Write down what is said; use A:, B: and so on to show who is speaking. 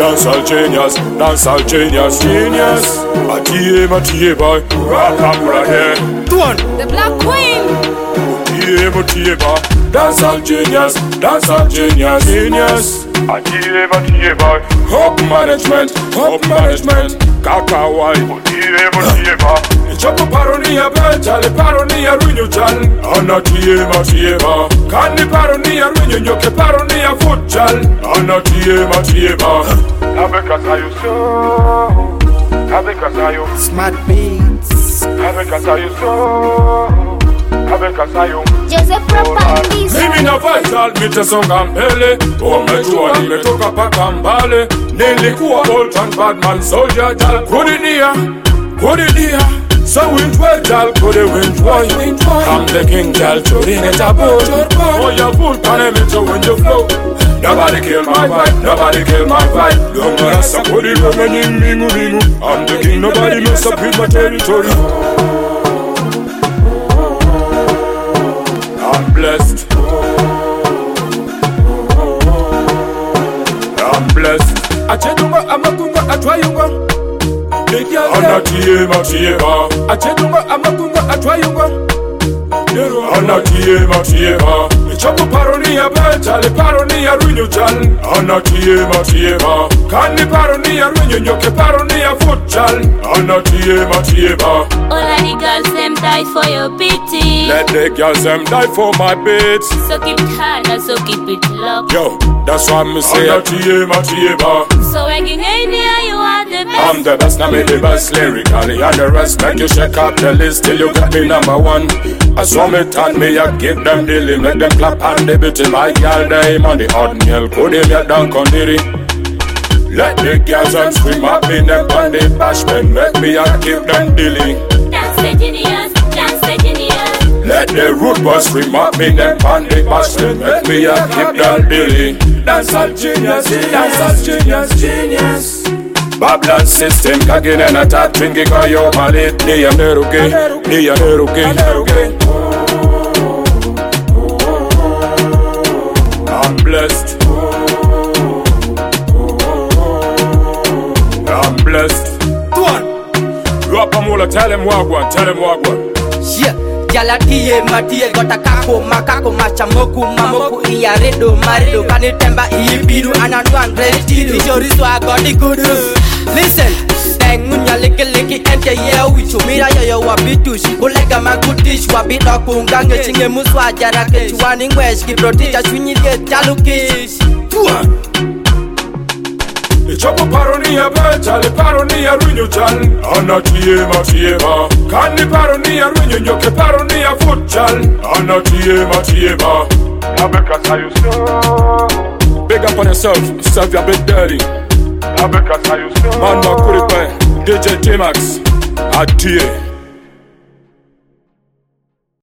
A: dancehall genius, dancehall genius, genius. Matie boy, rap right here.
B: The Black Queen.
A: Matie boy, dancehall genius, genius. Matie boy, hope management, Kaka white. Matie boy. Chopo paronia bejale, paronia ruinyo jal. Matie boy. Kandi paronia ruinyo nyoke, paronia futjal. Matie boy.
B: Smart beats.
C: Joseph Propagandist.
A: Mimi na vital mitesonga mbele. Umejua nimetoka paka mbale. Nilikuwa old and bad man soldier jal. Kudinia so windwell jal, kude windwell. I'm the king jal, chorin et a boat. Oh ya fool, can I meet you when you flow? Nobody kill my vibe, Don't mess up with it, mingu. I'm the king, nobody mess up with my territory. I'm blessed. Achedunga amakunga atwayunga. Matie ba. Achedunga amakunga atwayunga. Matie ba. Chopo paronia bejale, paronia ruinyo jal. Matie ba. Kandi paronia ruinyo nyoke, paronia futjal. Matie ba.
C: All of the girls them die for your pity.
A: Let the girls them die for my beats.
C: So keep it hard and so keep it locked.
A: Yo, that's why me say Matie ba.
C: So ranking India, you are the best.
A: I'm the best, now me the best lyrically. And the rest make you shake up the list till you get me number one. I saw me and me, I give them dilly, make them clap and they beat my girl name on the oddmeal. Could him ya down condiri. Let the girls and scream up in them and they bash me, make me I give them dilly.
C: Dance the genius.
A: Let the root boys scream up in them and they bash me, make me I give them dilly. Dancehall genius. Babylon system, kagin and attack, drinking kayo malit. Niya neruge. I'm blessed. Rapamola, tell him wagwan.
B: Yeah, jala tie matie gota kako machamoku mamoku iya redo marido kanitemba ibiru anandu andretiru ichorizo agodi kudu. Listen, tengunya leki ente ye wichu mira yo wabitush ulega makutish wabida kungange chinge muswa jara kechuani ngwesh ki protija chunyilie talukish.
A: Chopo paronia bejale, paronia ruinyo jal. Matie ba. Kandi paronia ruinyo nyoke, paronia futjal. Matie ba. Big up on yourself, serve your big daddy. Man, ma kuripe, DJ T-Max, Atie.